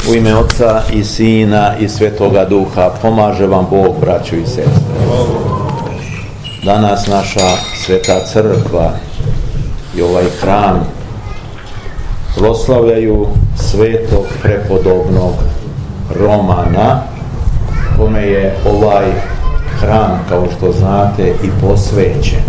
U ime Oca i Sina i Svetoga Duha, pomaže vam Bog, braćo i sestre. Danas naša Sveta Crkva i ovaj hram proslavljaju svetog prepodobnog Romana, kome je ovaj hram, kao što znate, i posvećen.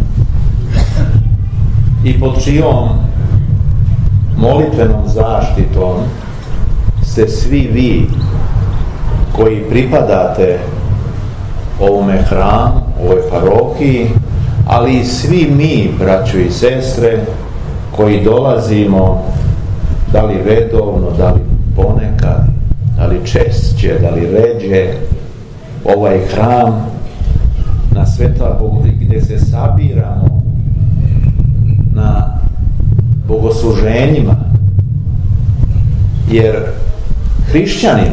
I pod čijom molitvenom zaštitom ste svi vi koji pripadate ovome hramu, ovoj parohiji, ali i svi mi, braćo i sestre, koji dolazimo, da li redovno, da li ponekad, da li češće, da li ređe, ovaj hram na Sveta Bogorodica, gdje se sabiramo na bogosluženjima, jer hrišćanin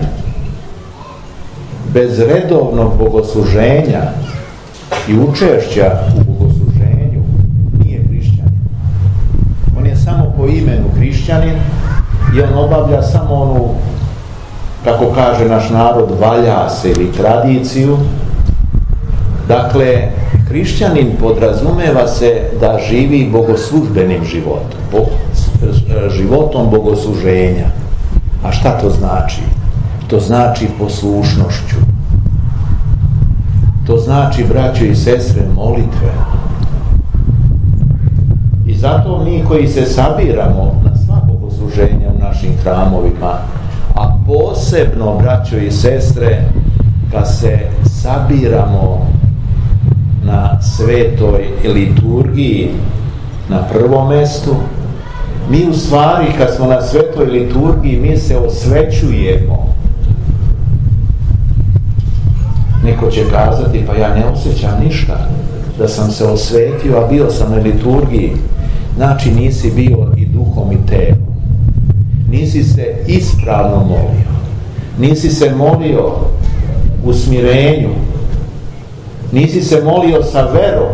bez redovnog bogosluženja i učešća u bogosluženju nije hrišćanin. On je samo po imenu hrišćanin i on obavlja samo onu, kako kaže naš narod, valja se ili tradiciju. Dakle, hrišćanin podrazumeva se da živi bogoslužbenim životom, životom bogosluženja. A šta to znači? To znači poslušnošću. To znači, braćo i sestre, molitve. I zato mi koji se sabiramo na sva bogosluženja u našim hramovima, a posebno, braćo i sestre, kad se sabiramo na svetoj liturgiji na prvom mjestu, mi u stvari, kad smo na svetoj liturgiji, mi se osvećujemo. Neko će kazati, pa ja ne osjećam ništa da sam se osvetio, a bio sam na liturgiji. Znači, nisi bio i duhom i telom. Nisi se ispravno molio. Nisi se molio u smirenju. Nisi se molio sa verom.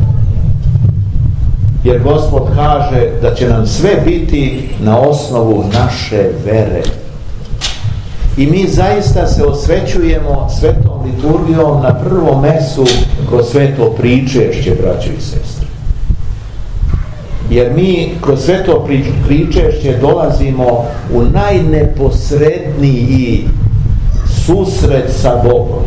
Jer Gospod kaže da će nam sve biti na osnovu naše vere. I mi zaista se osvećujemo svetom liturgijom na prvom mesu kroz sveto pričešće, braćo i sestre. Jer mi kroz sveto pričešće dolazimo u najneposredniji susret sa Bogom.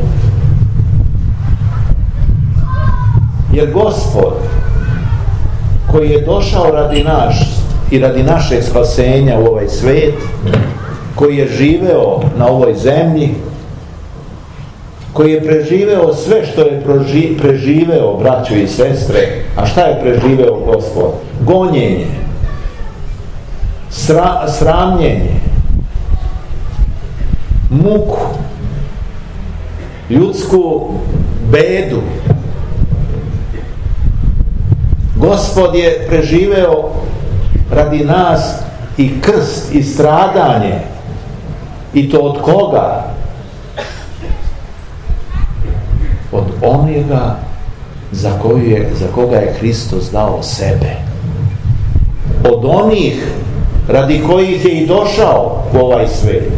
Jer Gospod, koji je došao radi nas i radi našeg spasenja u ovaj svijet, koji je živeo na ovoj zemlji, koji je preživeo sve što je preživeo, braćo i sestre. A šta je preživeo Gospod? Gonjenje, sramljenje, muku, ljudsku bedu. Gospod je preživeo radi nas i krst i stradanje. I to od koga? Od onoga za koga je Hristos dao sebe. Od onih radi kojih je i došao u ovaj svijet.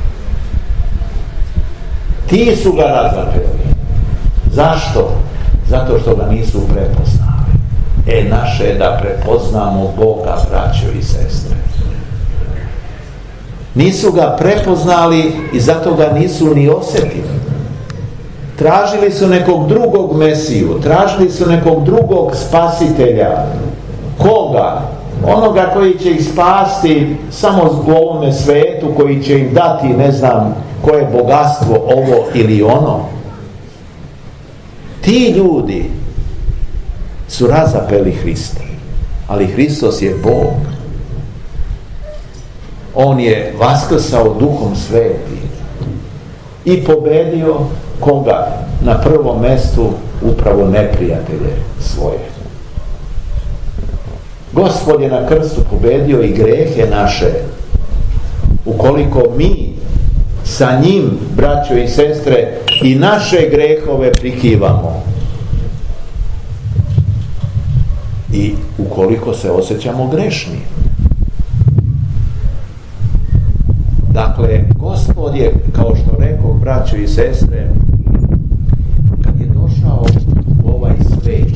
Ti su ga razapeli. Zašto? Zato što ga nisu prepoznali. Naše je da prepoznamo Boga, braćo i sestre. Nisu ga prepoznali i zato ga nisu ni osjetili. Tražili su nekog drugog Mesiju, tražili su nekog drugog spasitelja. Koga? Onoga koji će ih spasti samo u ovome svetu, koji će im dati, ne znam, koje bogatstvo, ovo ili ono. Ti ljudi su razapeli Hrista, ali Hristos je Bog. On je vaskrsao Duhom Svetim i pobedio koga? Na prvom mjestu upravo neprijatelje svoje. Gospod je na krstu pobedio i grehe naše. Ukoliko mi sa njim, braćo i sestre, i naše grehove prikivamo, i ukoliko se osjećamo grešni. Dakle, Gospod je, kao što rekao, braćo i sestre, kad je došao u ovaj svet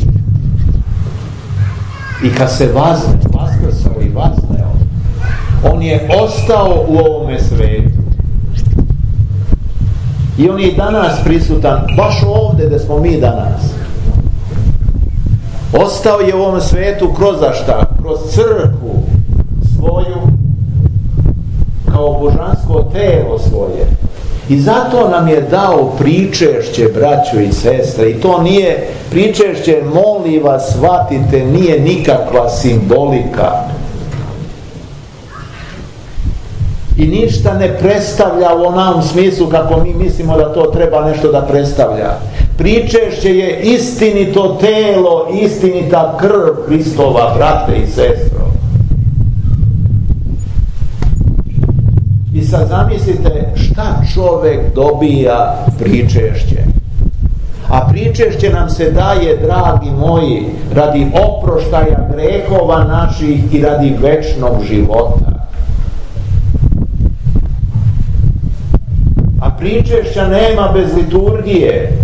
i kad se vaskrsao i vazneo, on je ostao u ovome svetu. I on je i danas prisutan, baš ovdje gdje smo mi danas. Ostao je u ovom svetu kroz šta? Kroz crkvu svoju, kao božansko telo svoje. I zato nam je dao pričešće, braćo i sestre. I to nije pričešće, molim vas, shvatite, nije nikakva simbolika. I ništa ne predstavlja u onom smislu kako mi mislimo da to treba nešto da predstavlja. Pričešće je istinito telo, istinita krv Hristova, brate i sestro. I sad zamislite šta čovjek dobija pričešće. A pričešće nam se daje, dragi moji, radi oproštaja grehova naših i radi večnog života. A pričešća nema bez liturgije.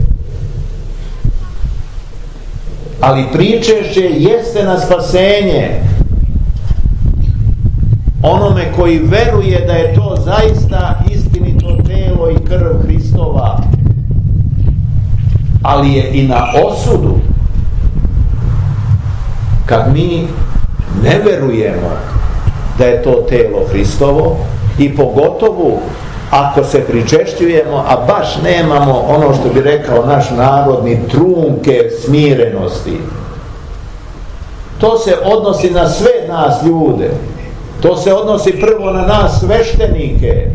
Ali pričešće jeste na spasenje onome koji veruje da je to zaista istinito telo i krv Hristova, ali je i na osudu kad mi ne verujemo da je to telo Hristovo, i pogotovo ako se pričešćujemo, a baš nemamo ono što bi rekao naš narodni trunke smirenosti. To se odnosi na sve nas ljude. To se odnosi prvo na nas sveštenike.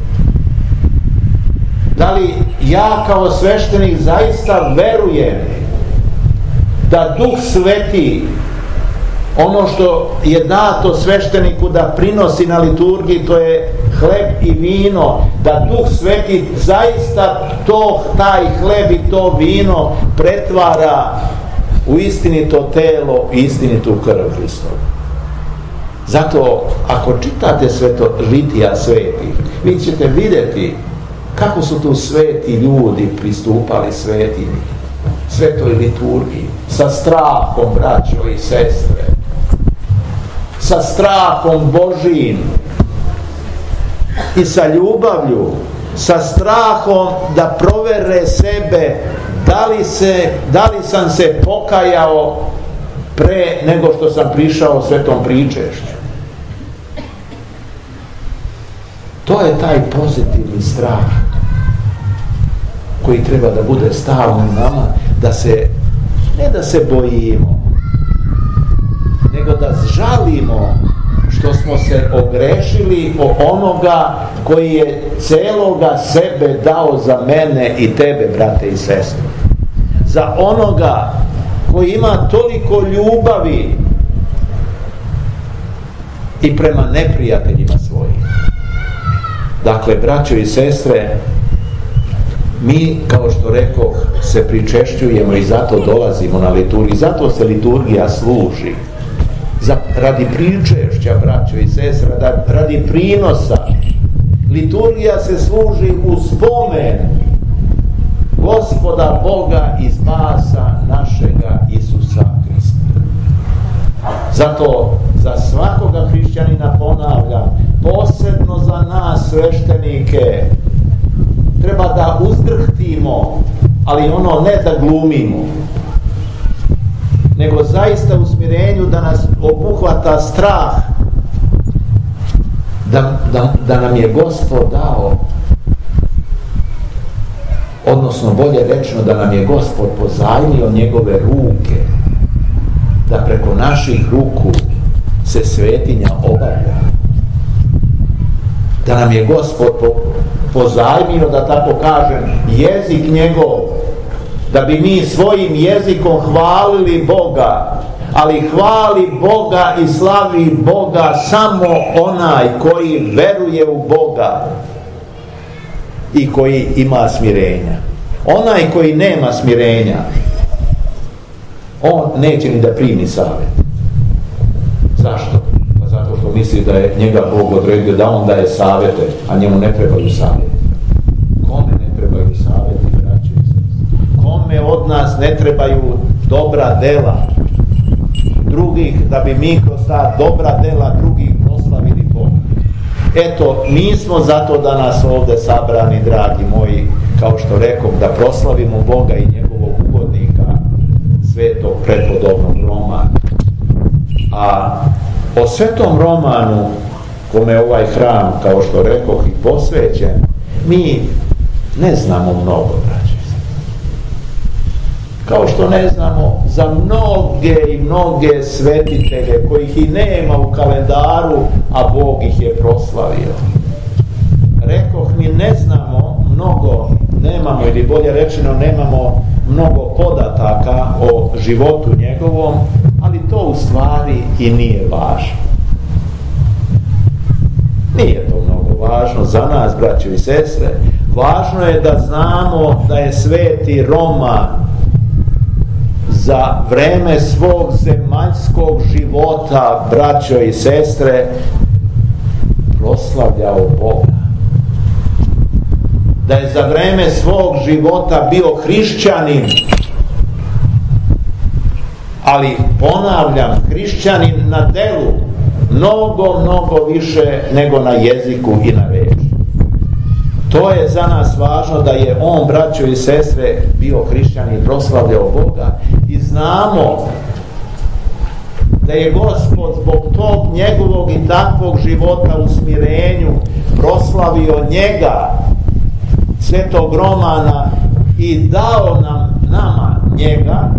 Da li ja kao sveštenik zaista verujem da Duh Sveti, ono što je dato svešteniku da prinosi na liturgiji, to je hleb i vino, da Duh Sveti zaista taj hleb i to vino pretvara u istinito telo i istinitu krv Hristovu. Zato, ako čitate litija svetih, vi ćete vidjeti kako su tu sveti ljudi pristupali svetoj liturgiji, sa strahom, braćo i sestre, sa strahom Božijim i sa ljubavlju, sa strahom da provere sebe, da li sam se pokajao pre nego što sam prišao svetom pričešću. To je taj pozitivni strah koji treba da bude stalno u nama, ne da se bojimo, nego da žalimo što smo se ogrešili o onoga koji je celoga sebe dao za mene i tebe, brate i sestre. Za onoga koji ima toliko ljubavi i prema neprijateljima svojim. Dakle, braćo i sestre, mi, kao što rekoh, se pričešćujemo i zato dolazimo na liturgiju. Zato se liturgija služi. Radi pričešća, braćo i sestre, radi prinosa. Liturgija se služi u spomen Gospoda Boga i spasa našega Isusa Hrista. Zato za svakoga hrišćanina, ponavljam, posebno za nas sveštenike, treba da uzdrhtimo, ali ne da glumimo, nego zaista u smirenju da nas obuhvata strah da nam je Gospod dao, odnosno bolje rečeno da nam je Gospod pozajmio njegove ruke, da preko naših ruku se svetinja obavlja, da nam je Gospod pozajmio, da tako kažem, jezik njegov, da bi mi svojim jezikom hvalili Boga, ali hvali Boga i slavi Boga samo onaj koji veruje u Boga i koji ima smirenja. Onaj koji nema smirenja, on neće ni da primi savjet. Zašto? Pa zato što misli da je njega Bog odredio, da on daje savjete, a njemu ne trebaju savjeti. Kome ne trebaju savjeti, braće i sestre? Kome od nas ne trebaju dobra dela drugih, da bi mi kroz ta dobra dela drugih proslavili Boga? Eto, mi smo zato danas ovdje sabrani, dragi moji, kao što rekom, da proslavimo Boga i njegovog ugodnika, svetog prepodobnog Romana. A o svetom Romanu, kome je ovaj hram, kao što rekoh, i posvećen, mi ne znamo mnogo, braće. Kao što ne znamo za mnoge i mnoge svetitelje kojih i nema u kalendaru, a Bog ih je proslavio. Rekoh, mi ne znamo mnogo, nemamo, ili bolje rečeno, nemamo mnogo podataka o životu njegovom, ali to u stvari i nije važno. Nije to mnogo važno za nas, braćo i sestre. Važno je da znamo da je sveti Roman za vreme svog zemaljskog života, braćo i sestre, proslavljao Boga. Da je za vreme svog života bio hrišćanin, ali ponavljam, hrišćanin na delu mnogo više nego na jeziku i na reči. To je za nas važno, da je on, braćo i sestre, bio hrišćanin i proslavljao Boga, i znamo da je Gospod zbog tog njegovog i takvog života u smirenju proslavio njega, svetog Romana, i dao nama njega,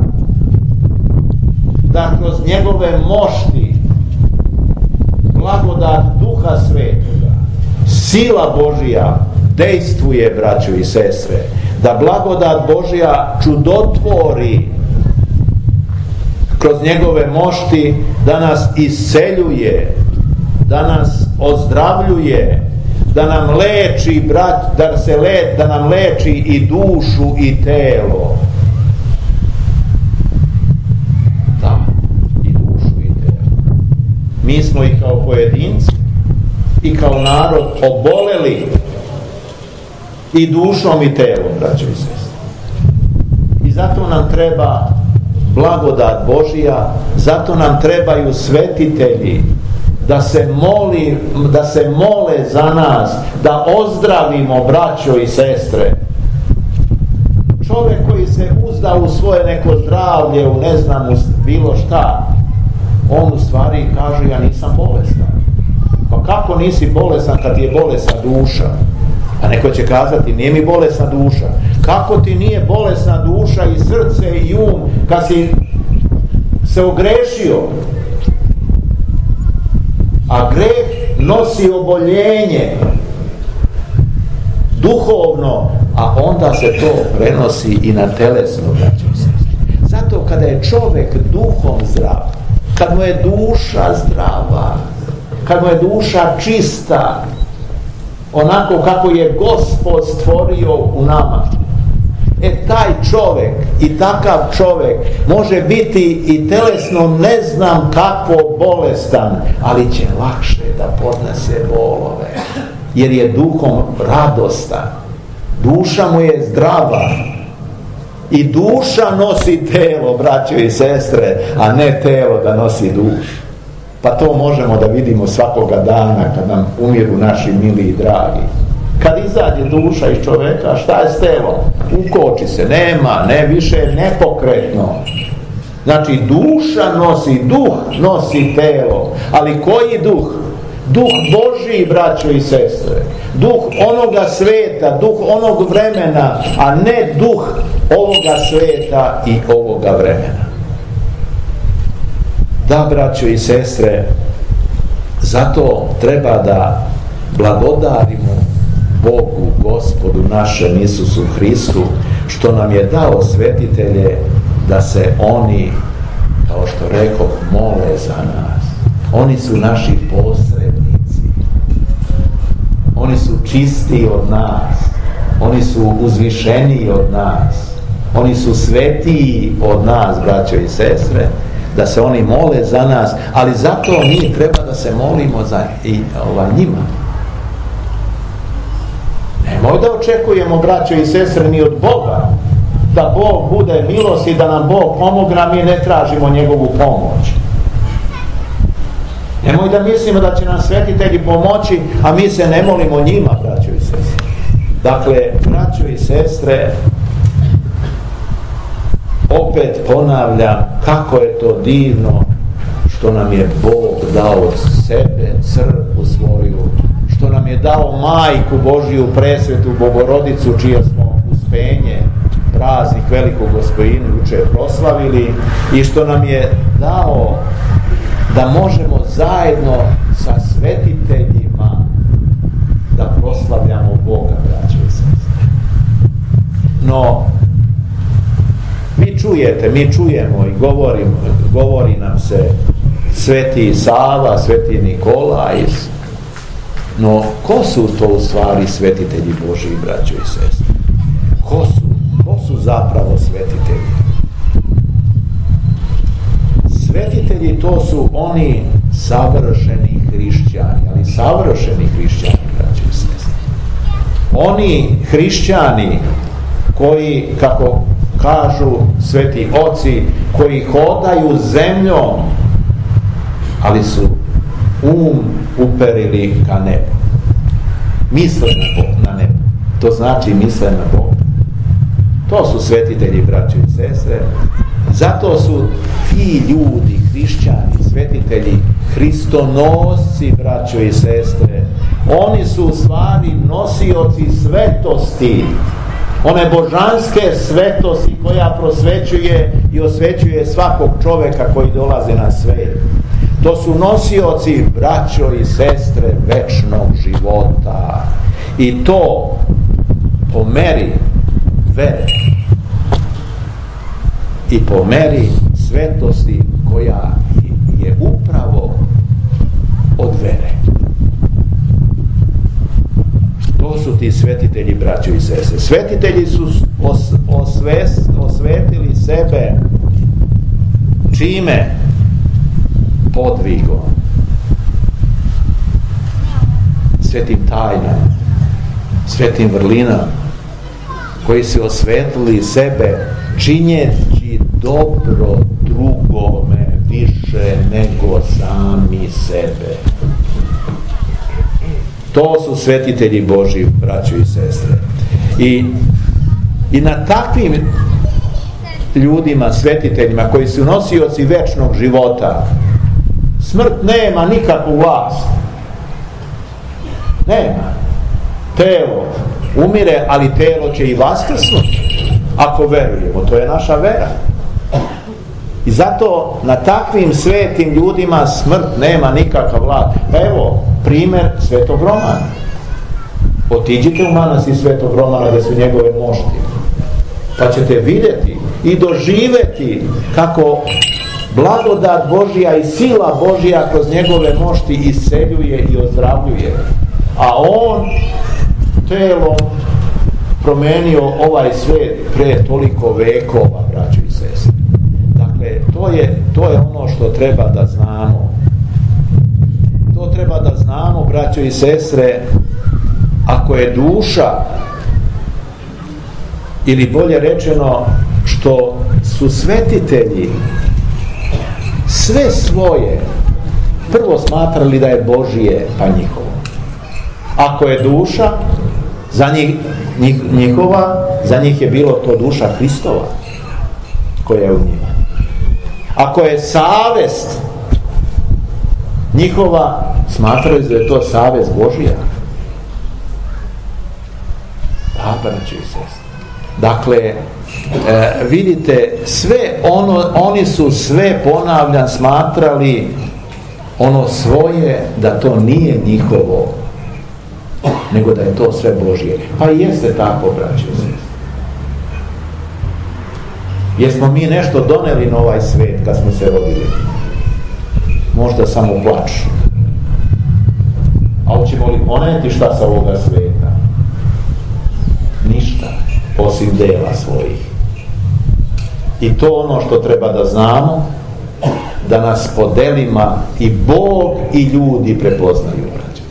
da kroz njegove mošti, blagodat Duha Svetoga, sila Božija dejstvuje, braćo i sestre, da blagodat Božja čudotvori kroz njegove mošti, da nas isceljuje, da nas ozdravljuje, da nam leči, da nam leči i dušu i telo. Da, i dušu i telo. Mi smo i kao pojedinci i kao narod oboleli i dušom i telom, braćo i sestre. I zato nam treba blagodat Božija, zato nam trebaju svetitelji, da se mole za nas, da ozdravimo, braćo i sestre. Čovjek koji se uzda u svoje neko zdravlje, u ne znam, bilo šta, on u stvari kaže, ja nisam bolestan. Pa kako nisi bolestan kad ti je bolesna duša? A neko će kazati, nije mi bolesna duša. Kako ti nije bolesna duša i srce i um kad si se ogrešio? A greh nosi oboljenje duhovno, a onda se to prenosi i na telesno, braćo i sestre. Zato kada je čovjek duhom zdrav, kad mu je duša zdrava, kad mu je duša čista, onako kako je Gospod stvorio u nama, taj čovjek i takav čovjek može biti i telesno ne znam kako bolestan, ali će lakše da podnese bolove, jer je duhom radostan. Duša mu je zdrava i duša nosi telo, braćo i sestre, a ne telo da nosi dušu. Pa to možemo da vidimo svakoga dana kad nam umiru naši mili i dragi. Kad izađe duša iz čoveka, šta je s telom? Ukoči se, nema, ne više nepokretno. Znači duša nosi, duh nosi telo. Ali koji duh? Duh Božiji, braćo i sestre. Duh onoga sveta, duh onog vremena, a ne duh ovoga sveta i ovoga vremena. Da, braćo i sestre, zato treba da blagodarimo Bogu, Gospodu našem Isusu Hristu, što nam je dao svetitelje da se oni, kao što rekoh, mole za nas. Oni su naši posrednici. Oni su čistiji od nas. Oni su uzvišeniji od nas. Oni su svetiji od nas, braćo i sestre, da se oni mole za nas, ali zato mi treba da se molimo za njima. Nemoj da očekujemo, braćo i sestre, ni od Boga da Bog bude milost i da nam Bog pomogne, a mi ne tražimo njegovu pomoć. Nemoj da mislimo da će nam svetitelji pomoći, a mi se ne molimo njima, braćo i sestre. Dakle, braćo i sestre, opet ponavljam, kako je to divno što nam je Bog dao od sebe crkvu svoju, što nam je dao Majku Božiju presvetu Bogorodicu, čije smo uspenje, praznik velikog Gospojinu juče proslavili, i što nam je dao da možemo zajedno sa svetiteljima da proslavljamo Boga, braćo i sestre. No, vi čujete, mi čujemo i govori nam se Sveti Sava, Sveti Nikolaj, no ko su to u stvari svetitelji Božji, braćo i sestre? Ko su zapravo svetitelji? Svetitelji, to su oni savršeni hrišćani, ali savršeni hrišćani, braćo i sestre. Oni hrišćani koji, kako kažu sveti oci, koji hodaju zemljom, ali su uperili ka nebu. Misle na nebu. To znači misle na Boga. To su svetitelji, braćo i sestre. Zato su ti ljudi, hrišćani, svetitelji, hristonosci, braćo i sestre. Oni su u stvari nosioci svetosti, one božanske svetosti koja prosvećuje i osvećuje svakog čoveka koji dolazi na svet. To su nosioci, braćo i sestre, večnog života. I to po meri vere i po meri svetosti koja je upravo od vere. To su ti svetitelji, braćo i sestre. Svetitelji su osvetili sebe čime? Podvigom, svetim tajnama, svetim vrlinama, koji su osvetili sebe činjeći dobro drugome više nego sami sebe. To su svetitelji Božji, braćo i sestre. I na takvim ljudima, svetiteljima, koji su nosioci večnog života, smrt nema nikakvu vlast. Nema. Telo umire, ali telo će i vaskrsnuti ako verujemo. To je naša vera. I zato na takvim svetim ljudima smrt nema nikakav vlast. Evo, primjer Svetog Romana. Otiđite u manastir Svetog Romana gdje su njegove mošti, pa ćete vidjeti i doživjeti kako blagodat Božja i sila Božja kroz njegove mošti isceljuje i ozdravljuje. A on telom promenio ovaj svijet pre toliko vekova, braćo i sestre. Dakle, to je ono što treba da znamo. To treba da znamo, braćo i sestre, ako je duša, ili bolje rečeno, što su svetitelji sve svoje prvo smatrali da je Božije, pa njihovo. Ako je duša za njihova, za njih je bilo to duša Hristova koja je u njima. Ako je savest njihova, smatrali da je to savest Božija. Da, braćo i sestre. Dakle, vidite, sve oni su sve, ponavljam, smatrali ono svoje, da to nije njihovo, nego da je to sve Božje. Pa i jeste tako, braćo i sestre. Jesmo mi nešto doneli na ovaj svet kad smo se rodili? Možda samo plač. A hoćemo li poneti šta sa ovoga sveta? Ništa, osim dela svojih. I to ono što treba da znamo, da nas po delima i Bog i ljudi prepoznaju.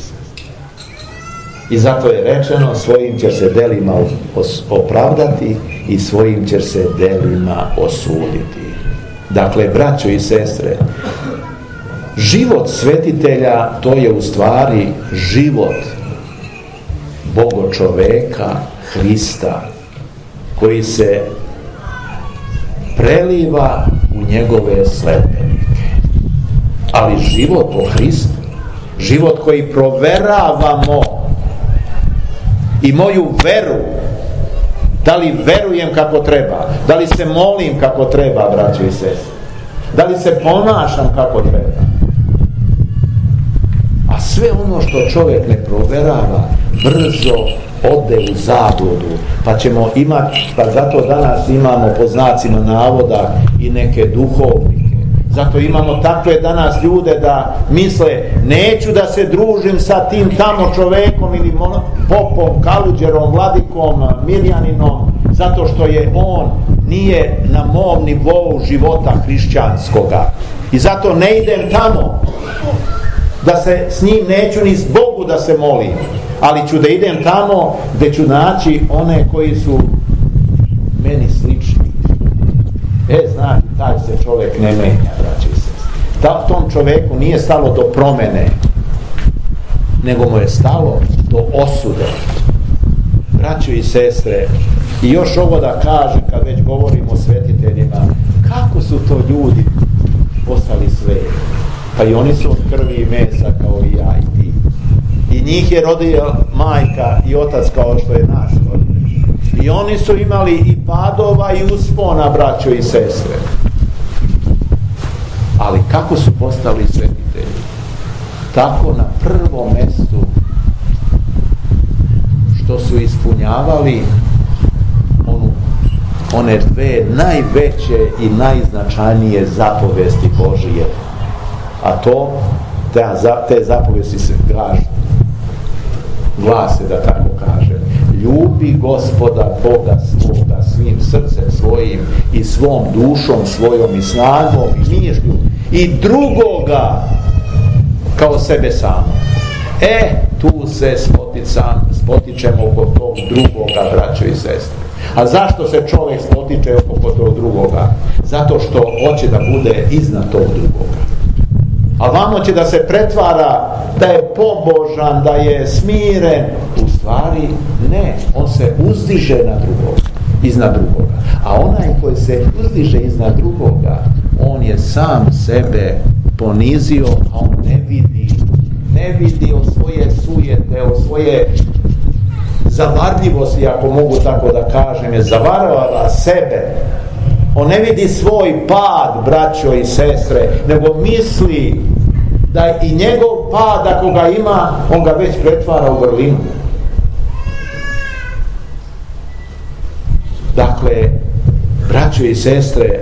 I zato je rečeno, svojim će se delima opravdati i svojim će se delima osuditi. Dakle, braćo i sestre, život svetitelja, to je u stvari život Bogočoveka, Hrista, koji se preliva u njegove sledbenike. Ali život po Hristu, život koji proveravamo i moju veru, da li verujem kako treba, da li se molim kako treba, braćo i sestre, da li se ponašam kako treba. A sve ono što čovjek ne proverava brzo ode u zabludu, pa ćemo imati, pa zato danas imamo po znacima navoda i neke duhovnike. Zato imamo takve danas ljude da misle, neću da se družim sa tim tamo čovekom ili popom, kaluđerom, vladikom, mirjaninom, zato što je on nije na mom nivou života hrišćanskoga. I zato ne idem tamo, da se s njim neću ni s Bogu da se molim, ali ću da idem tamo gdje ću naći one koji su meni slični. Znači, taj se čovjek ne menja, braći i sestre. Tom čovjeku nije stalo do promene, nego mu je stalo do osude. Braćo i sestre, i još ovo da kažem, kad već govorimo o svetiteljima, kako su to ljudi postali sveti? Pa i oni su od krvi i mesa kao i ja i ti. I njih je rodila majka i otac kao što je naš roditelj. I oni su imali i padova i uspona, braćo i sestre. Ali kako su postali svetitelji? Tako na prvom mjestu što su ispunjavali one dve najveće i najznačajnije zapovesti Božije. A te zapovesti se glase, da tako kažem: ljubi Gospoda Boga svoga svim srcem svojim i svom dušom svojom i snagom i mišlju i drugoga kao sebe samo. Tu se spotičemo oko tog drugoga, braćo i sestre. A zašto se čovjek spotiče oko tog drugoga? Zato što hoće da bude iznad tog drugoga. A vamo će da se pretvara da je pobožan, da je smiren. U stvari ne, on se uzdiže iznad drugoga. A onaj koji se uzdiže iznad drugoga, on je sam sebe ponizio, a on ne vidi o svoje sujete, o svoje zavarljivosti, ako mogu tako da kažem, je zavarava sebe. On ne vidi svoj pad, braćo i sestre, nego misli da i njegov pad, ako ga ima, on ga već pretvara u vrlinu. Dakle, braćo i sestre,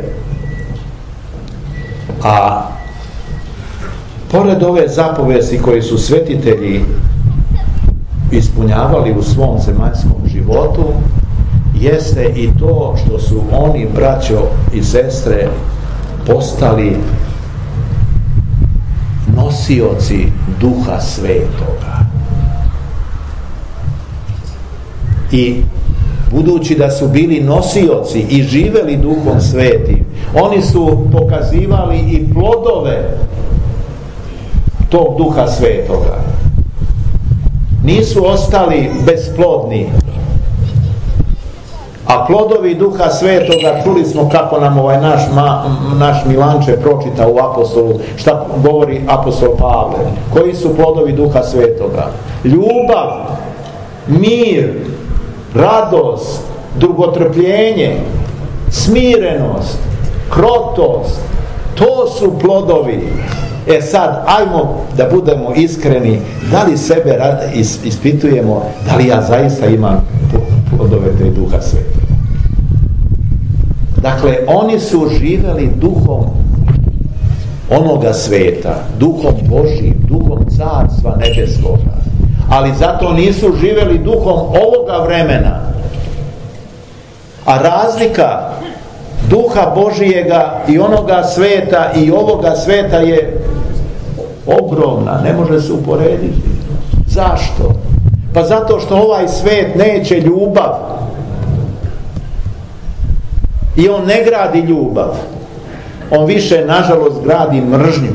a pored ove zapovesti koje su svetitelji ispunjavali u svom zemaljskom životu, jeste i to što su oni, braćo i sestre, postali nosioci Duha Svetoga. I budući da su bili nosioci i živeli Duhom Svetim, oni su pokazivali i plodove tog Duha Svetoga. Nisu ostali besplodni. A plodovi Duha Svetoga, čuli smo kako nam naš Milanče pročita u apostolu, šta govori apostol Pavle. Koji su plodovi Duha Svetoga? Ljubav, mir, radost, dugotrpljenje, smirenost, krotost. To su plodovi. Sad, ajmo da budemo iskreni, da li sebe ispitujemo, da li ja zaista imam plodove te Duha Svetoga. Dakle, oni su živjeli duhom onoga sveta, duhom Božjim, duhom Carstva nebeskoga, ali zato nisu živjeli duhom ovoga vremena. A razlika Duha Božijega i onoga sveta i ovoga sveta je ogromna, ne može se uporediti. Zašto? Pa zato što ovaj svet neće ljubav i on ne gradi ljubav, on više nažalost gradi mržnju.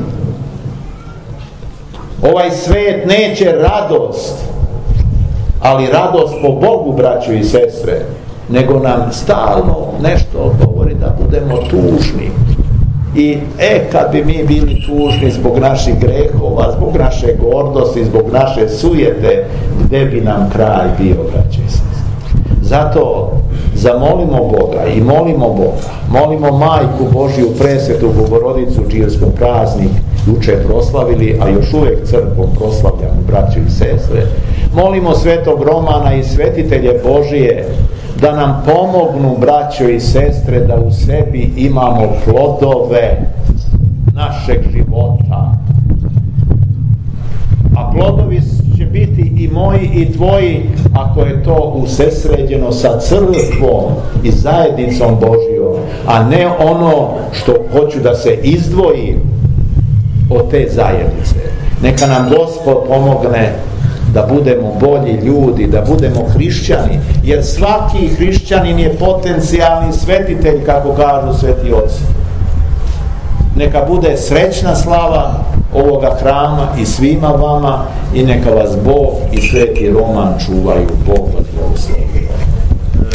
Ovaj svet neće radost, ali radost po Bogu, braćo i sestre, nego nam stalno nešto govori da budemo tužni. I kad bi mi bili tužni zbog naših grehova, zbog naše gordosti, zbog naše sujete, gde bi nam kraj bio, braće i sestre? Zato zamolimo Boga i molimo Boga, molimo Majku Božiju Presvetu Bogorodicu, čiji smo praznik juče proslavili, a još uvijek crkvom proslavljamo, braće i sestre. Molimo Svetog Romana i svetitelje Božije da nam pomognu, braćo i sestre, da u sebi imamo plodove našeg života. A plodovi će biti i moji i tvoji ako je to usesređeno sa crkvom i zajednicom Božijom, a ne ono što hoću da se izdvoji od te zajednice. Neka nam Gospod pomogne da budemo bolji ljudi, da budemo hrišćani, jer svaki hrišćanin je potencijalni svetitelj, kako kažu sveti oci. Neka bude srećna slava ovoga hrama i svima vama i neka vas Bog i sveti Roman čuvaju. Bog